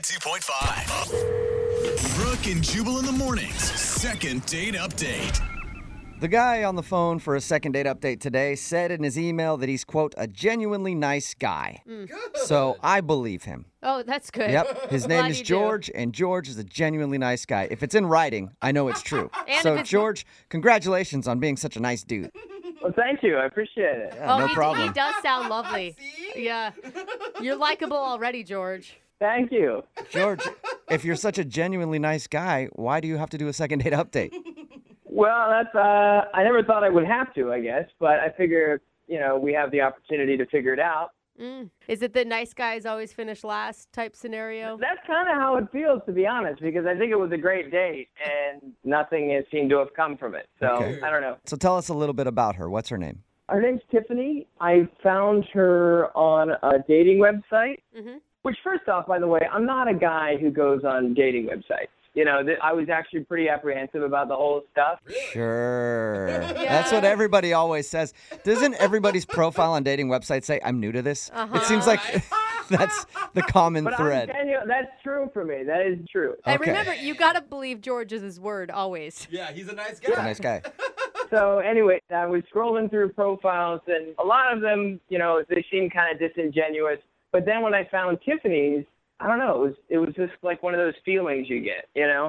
92.5. Brooke and Jubal in the mornings. Second date update. The guy on the phone for a second date update today said in his email that he's, quote, a genuinely nice guy. So I believe him. Oh, that's good. Yep. His name Glad is you do. George, and George is a genuinely nice guy. If it's in writing, I know it's true. And So, if it's- George, congratulations on being such a nice dude. Well, thank you. I appreciate it. Yeah, no he problem. does sound lovely. Yeah. You're likable already, George. Thank you. George, if you're such a genuinely nice guy, why do you have to do a second date update? Well, that's I never thought I would have to, I guess, but I figure, we have the opportunity to figure it out. Is it the nice guys always finish last type scenario? That's kind of how it feels, to be honest, because I think it was a great date and nothing has seemed to have come from it. So, Okay. I don't know. So tell us a little bit about her. What's her name? Her name's Tiffany. I found her on a dating website, which first off, by the way, I'm not a guy who goes on dating websites. I was actually pretty apprehensive about the whole stuff. Sure. That's what everybody always says. Doesn't everybody's profile on dating websites say, I'm new to this? It seems like that's the common But thread. I'm telling you, that's true for me. That is true. And Okay. remember, you got to believe George is his word always. Yeah, he's a nice He's a guy. nice guy. So anyway, I was scrolling through profiles, and a lot of them, they seem kind of disingenuous. But then when I found Tiffany's, I don't know, it was just like one of those feelings you get,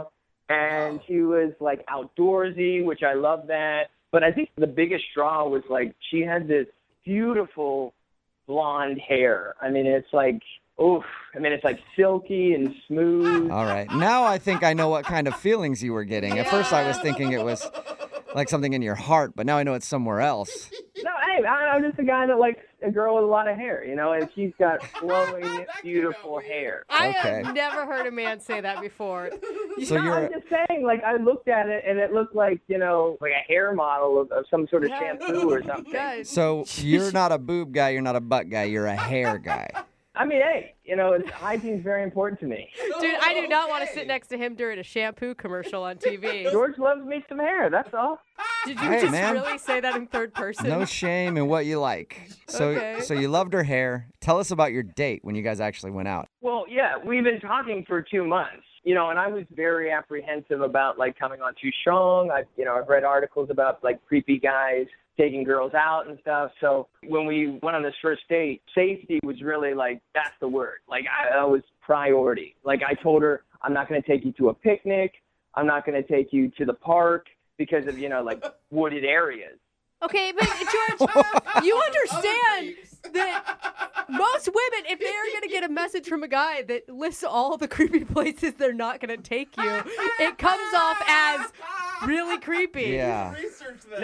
And she was like outdoorsy, which I love that. But I think the biggest draw was like she had this beautiful blonde hair. I mean, it's like, it's like silky and smooth. All right. Now I think I know what kind of feelings you were getting. At first I was thinking it was like something in your heart, but now I know it's somewhere else. No, hey, I'm just a guy that likes a girl with a lot of hair, and she's got flowing, beautiful hair. I Okay. have never heard a man say that before. So No, you're I'm just saying, like, I looked at it, and it looked like, like a hair model of some sort of shampoo or something. Guys. so you're not a boob guy, you're not a butt guy, you're a hair guy. I mean, hey, hygiene's very important to me. Dude, I do not want to sit next to him during a shampoo commercial on TV. George loves me some hair, that's all. Did you Hey, just man. really say that in third person? No shame in what you like. So Okay. so you loved her hair. Tell us about your date when you guys actually went out. Well, yeah, we've been talking for 2 months, and I was very apprehensive about, like, coming on too strong. I've read articles about, like, creepy guys taking girls out and stuff. So when we went on this first date, safety was really, like, that's the word. Like, that was priority. Like, I told her, I'm not going to take you to a picnic. I'm not going to take you to the park because of, like, wooded areas. Okay, but George, you understand that most women, if they're going to get a message from a guy that lists all the creepy places they're not going to take you, it comes off as really creepy. Yeah. Research that.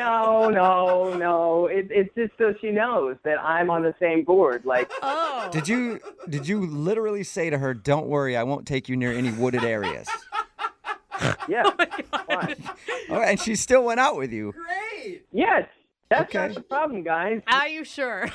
No. It's just so she knows that I'm on the same board. Like, Oh. Did you literally say to her, "Don't worry, I won't take you near any wooded areas"? yeah. Oh Why? Oh, and she still went out with you. Great. Yes. That's Okay. not the problem, guys. Are you sure?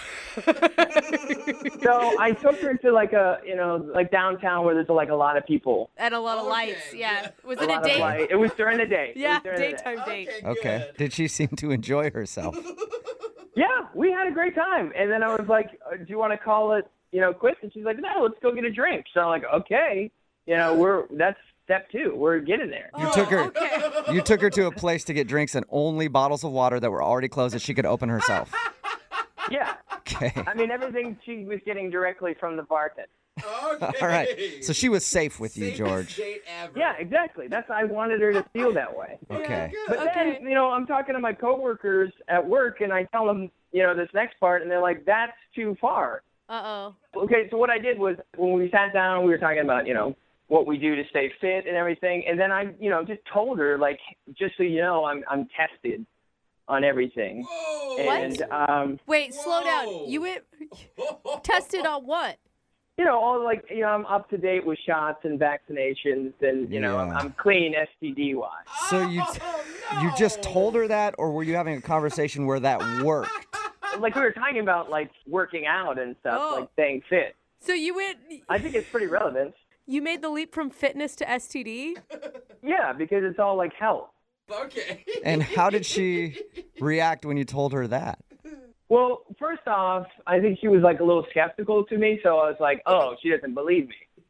So I took her to like like downtown where there's like a lot of people. And a lot of Okay, lights, yeah. good. Was A it a lot of date? light. It was during the day. It Yeah, was during the day. daytime date. Okay. Good. Did she seem to enjoy herself? Yeah, we had a great time. And then I was like, do you want to call it, quits? And she's like, no, let's go get a drink. So I'm like, okay, that's step 2. We're getting there. You took her. Okay. You took her to a place to get drinks and only bottles of water that were already closed that she could open herself. Yeah. Okay. I mean, everything she was getting directly from the bartender. Okay. All right. So she was safe with you, Safest George. date ever. Yeah, exactly. I wanted her to feel that way. Okay. But Okay. then, I'm talking to my coworkers at work, and I tell them, this next part, and they're like, that's too far. Uh-oh. Okay, so what I did was when we sat down, we were talking about, what we do to stay fit and everything. And then I, just told her, like, just so you know, I'm tested on everything. Whoa. And, Wait, slow down. Whoa. You went tested on what? all like, I'm up to date with shots and vaccinations, and, Yeah. I'm clean STD-wise. So you just told her that, or were you having a conversation where that worked? Like, we were talking about, like, working out and stuff, Oh. like staying fit. So you went, I think it's pretty relevant. you made the leap from fitness to STD? Yeah, because it's all, like, health. Okay. And how did she react when you told her that? Well, first off, I think she was, like, a little skeptical to me, so I was like, oh, she doesn't believe me.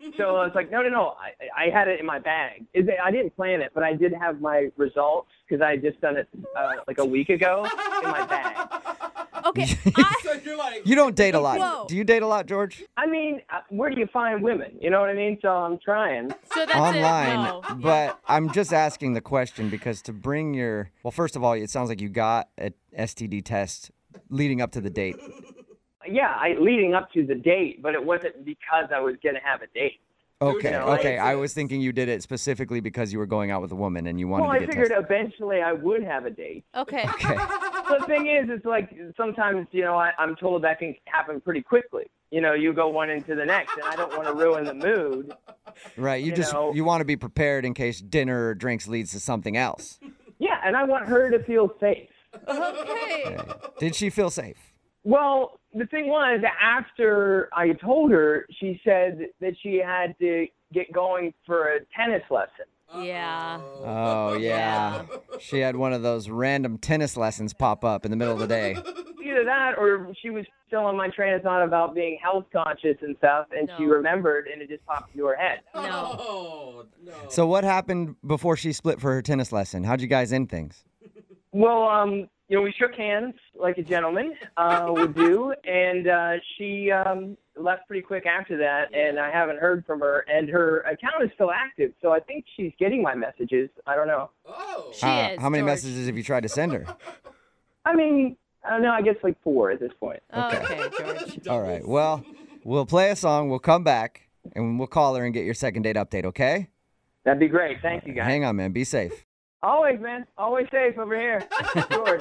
So I was like, no. I had it in my bag. I didn't plan it, but I did have my results because I had just done it like a week ago in my bag. Okay. So you're like, You don't date a lot. Whoa. Do you date a lot, George? I mean, where do you find women? You know what I mean? So I'm trying. So that's Online. it. No. But I'm just asking the question because to bring your, well, first of all, it sounds like you got an STD test leading up to the date. Yeah, leading up to the date, but it wasn't because I was going to have a date. Okay, know, okay. like- I was thinking you did it specifically because you were going out with a woman and you wanted Well, to I get figured tested. eventually I would have a date. Okay. Okay. The thing is, it's like sometimes, I'm told that can happen pretty quickly. You go one into the next, and I don't want to ruin the mood. Right. You know. you want to be prepared in case dinner or drinks leads to something else. Yeah, and I want her to feel safe. Okay. Did she feel safe? Well, the thing was, after I told her, she said that she had to get going for a tennis lesson. Yeah. Oh, yeah. She had one of those random tennis lessons pop up in the middle of the day. Either that, or she was still on my train of thought about being health conscious and stuff, and she No. remembered, and it just popped into her head. No. Oh, no. So what happened before she split for her tennis lesson? How'd you guys end things? Well, we shook hands like a gentleman would do, and she left pretty quick after that, and I haven't heard from her, and her account is still active, so I think she's getting my messages. I don't know. Oh. She is. How many George. messages have you tried to send her? I mean, I don't know, I guess like 4 at this point. Okay, George. All right. Well, we'll play a song. We'll come back and we'll call her and get your second date update, okay? That'd be great. Thank you, guys. Hang on, man. Be safe. Always, man. Always safe over here. George.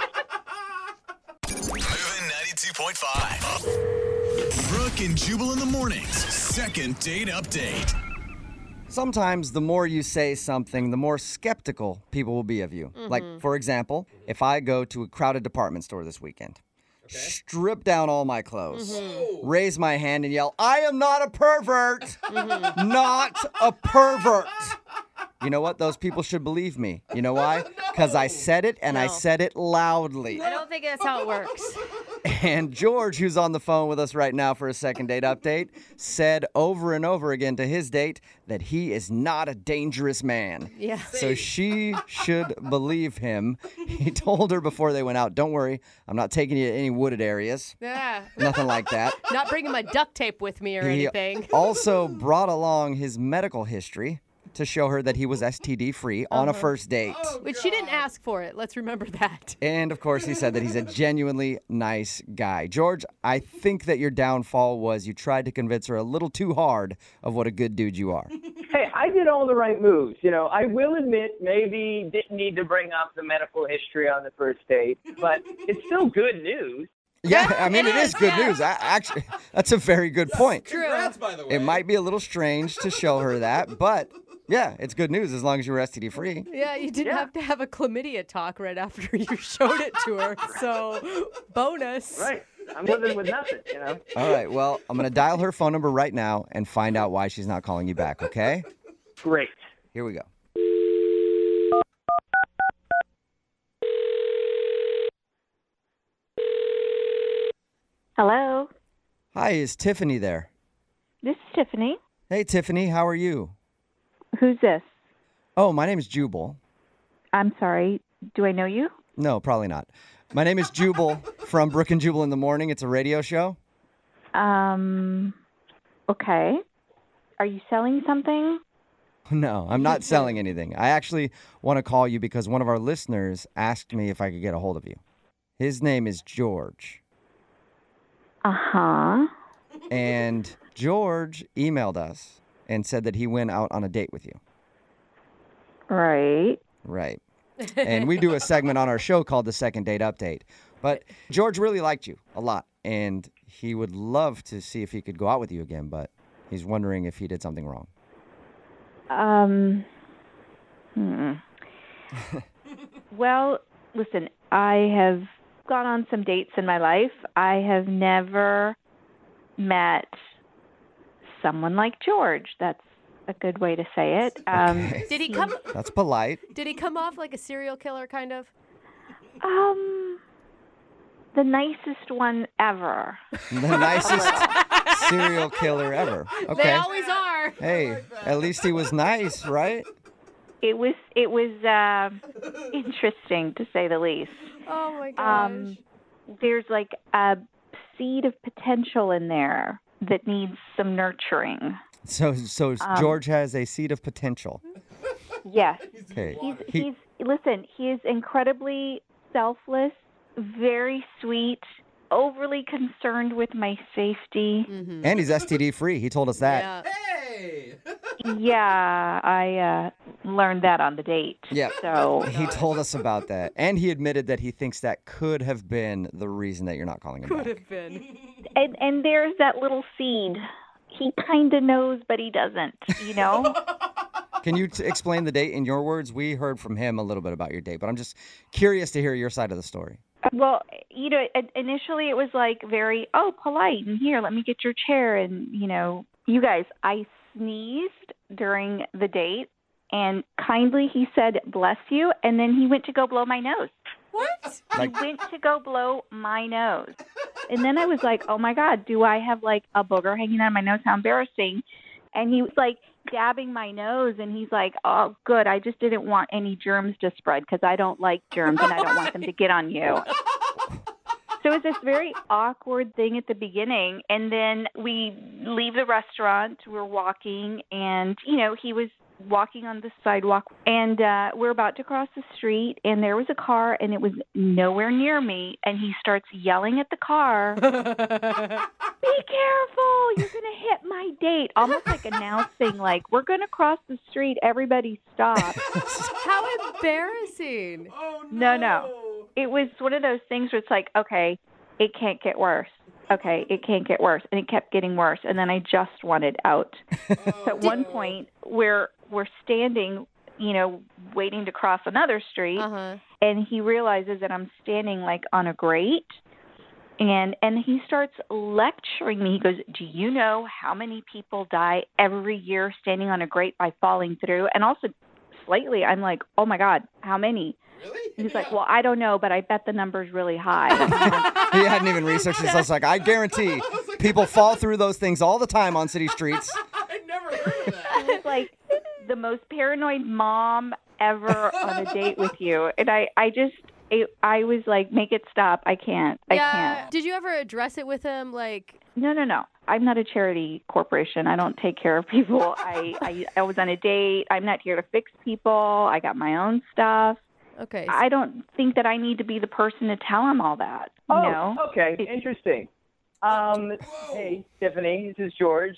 Moving 92.5. Brooke and Jubal in the mornings. Second date update. Sometimes the more you say something, the more skeptical people will be of you. Like, for example, if I go to a crowded department store this weekend, strip down all my clothes, raise my hand and yell, I am not a pervert! Not a pervert! You know what? Those people should believe me. You know why? Because I said it and I No. said it loudly. I don't think that's how it works. And George, who's on the phone with us right now for a second date update, said over and over again to his date that he is not a dangerous man. Yeah. So she should believe him. He told her before they went out, don't worry, I'm not taking you to any wooded areas. Yeah. Nothing like that. Not bringing my duct tape with me or He anything. also brought along his medical history to show her that he was STD free on a first date. Which she didn't ask for it. Let's remember that. And of course, he said that he's a genuinely nice guy. George, I think that your downfall was you tried to convince her a little too hard of what a good dude you are. Hey, I did all the right moves. I will admit maybe didn't need to bring up the medical history on the first date, but it's still good news. Yeah, I mean, it it is is, good yeah. news. Actually, that's a very good point. Congrats, by the way. It might be a little strange to show her that, but yeah, it's good news as long as you were STD free. Yeah, you didn't Yeah. have to have a chlamydia talk right after you showed it to her. So, bonus. Right. I'm living with nothing, All right, well, I'm going to dial her phone number right now and find out why she's not calling you back, okay? Great. Here we go. Hello, Hi, is Tiffany there? this is Tiffany. Hey, Tiffany, how are you? Who's this? Oh, my name is Jubal. I'm sorry. Do I know you? No, probably not. My name is Jubal from Brooke and Jubal in the Morning. It's a radio show. Okay. Are you selling something? No, I'm not selling anything. I actually want to call you because one of our listeners asked me if I could get a hold of you. His name is George. Uh-huh. And George emailed us and said that he went out on a date with you. Right. Right. And we do a segment on our show called The Second Date Update. But George really liked you a lot, and he would love to see if he could go out with you again, but he's wondering if he did something wrong. Well, listen, I have gone on some dates in my life. I have never met someone like George. That's a good way to say it. Okay. Did he come? That's polite. Did he come off like a serial killer, kind of? the nicest one ever. The nicest serial killer ever. They Okay. always are. Hey, at least he was nice, right? It was interesting, to say the least. Oh my gosh. There's like a seed of potential in there that needs some nurturing. So George has a seed of potential. Yes. Okay. He is incredibly selfless, very sweet, overly concerned with my safety. And he's STD free. He told us that. Yeah. Hey! Yeah, I learned that on the date. Yeah. So He told us about that. And he admitted that he thinks that could have been the reason that you're not calling him Could back. have been. and there's that little seed. He kind of knows, but he doesn't, you know? Can you explain the date in your words? We heard from him a little bit about your date, but I'm just curious to hear your side of the story. Well, you know, initially it was like very, polite, and here, let me get your chair. And, you know, you guys, I sneezed during the date, and kindly he said, bless you, and then he went to go blow my nose. What? He went to go blow my nose. And then I was like, oh my God, do I have like a booger hanging out of my nose? How embarrassing. And he was like dabbing my nose, and he's like, oh, good. I just didn't want any germs to spread because I don't like germs and I don't want them to get on you. So it was this very awkward thing at the beginning. And then we leave the restaurant, we're walking, and, you know, he was walking on the sidewalk, and we're about to cross the street, and there was a car, and it was nowhere near me, and he starts yelling at the car, be careful, you're going to hit my date, almost like announcing, like, we're going to cross the street, everybody stop. How embarrassing. Oh, No. It was one of those things where it's like, okay, it can't get worse. Okay, it can't get worse. And it kept getting worse. And then I just wanted out. So at one point, we're standing, you know, waiting to cross another street. Uh-huh. And he realizes that I'm standing, like, on a grate. And he starts lecturing me. He goes, do you know how many people die every year standing on a grate by falling through? And also, slightly, I'm like, oh, my God, how many? Really? And he's like, well, I don't know, but I bet the number's really high. He hadn't even researched this. I was like, I guarantee people fall through those things all the time on city streets. I never heard of that. It was like the most paranoid mom ever on a date with you. And I was like, make it stop. I can't. I can't. Did you ever address it with him? Like, No. I'm not a charity corporation. I don't take care of people. I was on a date. I'm not here to fix people. I got my own stuff. okay. I don't think that I need to be the person to tell him all that. You know? Okay, interesting. Hey, Tiffany, this is George.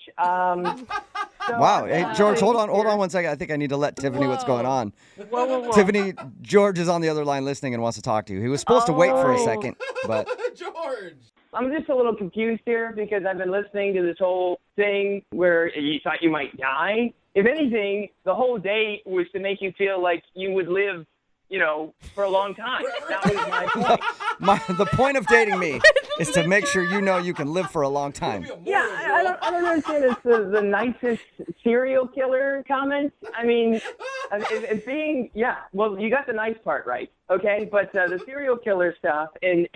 Wow. Hey, George, hold on 1 second. I think I need to let Tiffany what's going on. Whoa. Tiffany, George is on the other line listening and wants to talk to you. He was supposed to wait for a second, but George. I'm just a little confused here because I've been listening to this whole thing where you thought you might die. If anything, the whole date was to make you feel like you would live, you know, for a long time. That was my point. the point of dating me is to make sure you know you can live for a long time. Yeah, I don't understand. It's the nicest serial killer comment. I mean, it being, yeah, well, you got the nice part right, okay? But the serial killer stuff and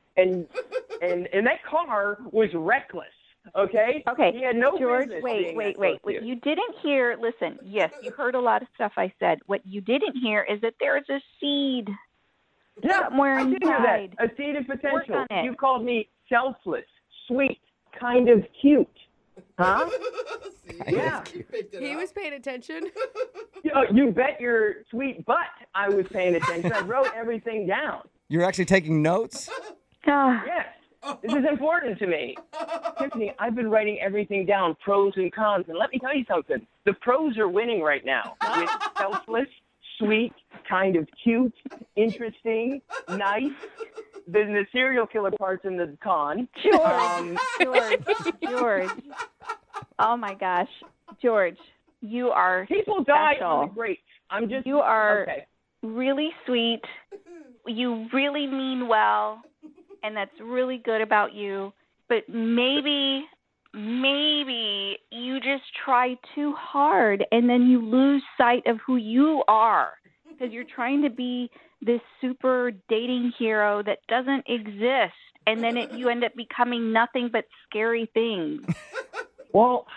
that car was reckless, okay? Okay, He had no George, business wait. being that What close to you. you didn't hear, listen, yes, you heard a lot of stuff I said. What you didn't hear is that there is a seed somewhere I did hear inside. that. A seed of potential. Work on it. You called me selfless, sweet, kind of cute. Huh? Yeah. You picked it He up. was paying attention. You bet your sweet butt I was paying attention. I wrote everything down. You're actually taking notes? Ah, Yes. This is important to me. Tiffany, I've been writing everything down, pros and cons. And let me tell you something. The pros are winning right now. With selfless, sweet, kind of cute, interesting, nice. Then the serial killer part's in the con. George. Oh, my gosh. George, you are People die special. on the great. I'm just. You are Okay. really sweet. You really mean well, and that's really good about you. But maybe you just try too hard, and then you lose sight of who you are because you're trying to be this super dating hero that doesn't exist. and then you end up becoming nothing but scary things. Well,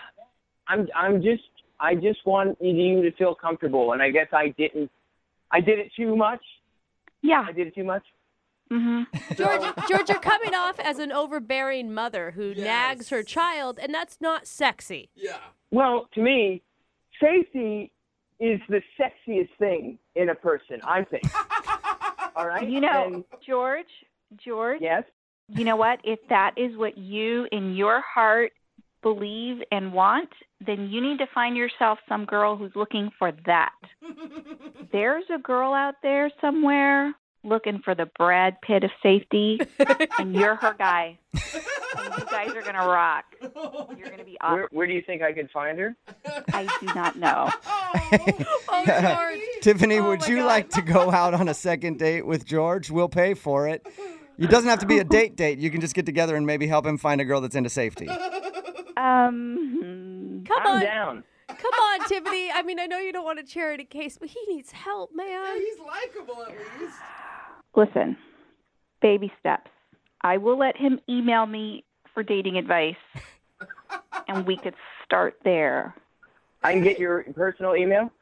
I just want you to feel comfortable, and I guess I did it too much. Yeah. I did it too much. Mm-hmm. George, you're coming off as an overbearing mother who nags her child, and that's not sexy. Yeah. Well, to me, safety is the sexiest thing in a person, I think. All right? You know, And, George, yes? you know what? If that is what you in your heart believe and want, then you need to find yourself some girl who's looking for that. There's a girl out there somewhere looking for the Brad Pitt of safety, and you're her guy. And you guys are going to rock. You're going to be awesome. Where do you think I could find her? I do not know. Oh, George. Tiffany, Oh would my you God. like to go out on a second date with George? We'll pay for it. It doesn't have to be a date. You can just get together and maybe help him find a girl that's into safety. Come I'm on. down. Come on, Tiffany. I mean, I know you don't want a charity case, but he needs help, man. He's likable at least. Listen, baby steps. I will let him email me for dating advice, and we could start there. I can get your personal email?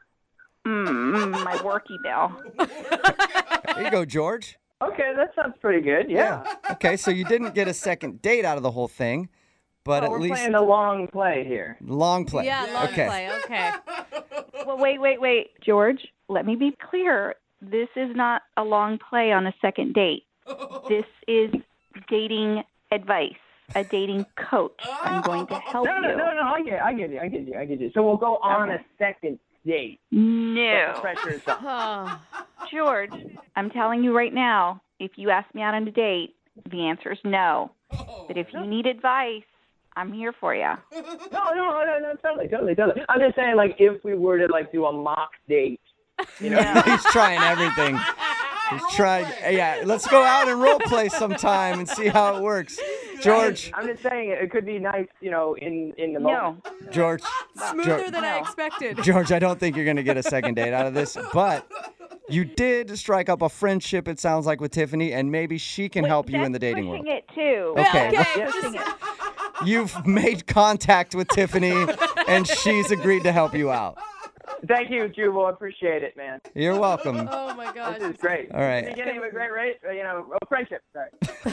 My work email. There you go, George. Okay, that sounds pretty good. Yeah. Okay, so you didn't get a second date out of the whole thing, but Well, at we're least playing a long play here. long play. Yeah, long okay. play. Okay. Well, wait. George, let me be clear. This is not a long play on a second date. This is dating advice, a dating coach. I'm going to help No, you. I get you. So we'll go on a second date. No. The pressure is on. Oh. George, I'm telling you right now, if you ask me out on a date, the answer is no. But if you need advice, I'm here for you. No, totally. I'm just saying, like, if we were to, like, do a mock date, you know? He's trying everything. He's trying. Yeah, let's go out and role play sometime and see how it works. George, I'm just saying it could be nice, you know, in the moment. No. George, Smoother than I No. expected. George, I don't think you're going to get a second date out of this, but you did strike up a friendship, it sounds like, with Tiffany, and maybe she can help you in the dating world. Pushing it too. Okay. Okay. Pushing it. You've made contact with Tiffany, and she's agreed to help you out. Thank you, Jubal. I appreciate it, man. You're welcome. Oh my gosh. This is great. All right. Beginning of a great race, friendship. Sorry.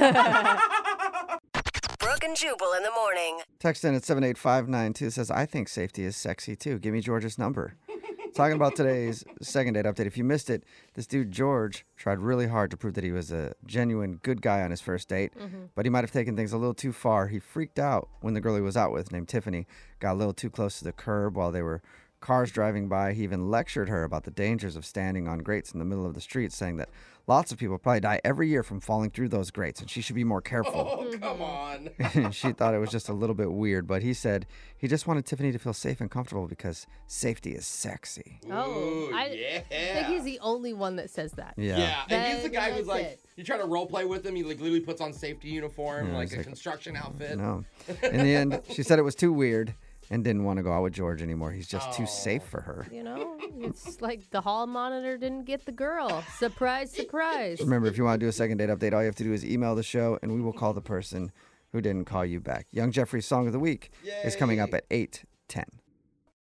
Brooke and Jubal in the morning. Text in at 78592 says, I think safety is sexy too. Give me George's number. Talking about today's second date update. If you missed it, this dude, George, tried really hard to prove that he was a genuine good guy on his first date, but he might have taken things a little too far. He freaked out when the girl he was out with, named Tiffany, got a little too close to the curb while they were cars driving by. He even lectured her about the dangers of standing on grates in the middle of the street, saying that lots of people probably die every year from falling through those grates, and she should be more careful. Oh, come on. She thought it was just a little bit weird, but he said he just wanted Tiffany to feel safe and comfortable because safety is sexy. Oh, Ooh, I yeah. think he's the only one that says that. Yeah, and he's the guy who's That's like, it. you try to role play with him, he like literally puts on safety uniform, Yeah, like he's a like, construction outfit. No. In the end, she said it was too weird and didn't want to go out with George anymore. He's just too safe for her. You know, it's like the hall monitor didn't get the girl. Surprise, surprise. Remember, if you want to do a second date update, all you have to do is email the show, and we will call the person who didn't call you back. Young Jeffrey's Song of the Week is coming up at 8:10.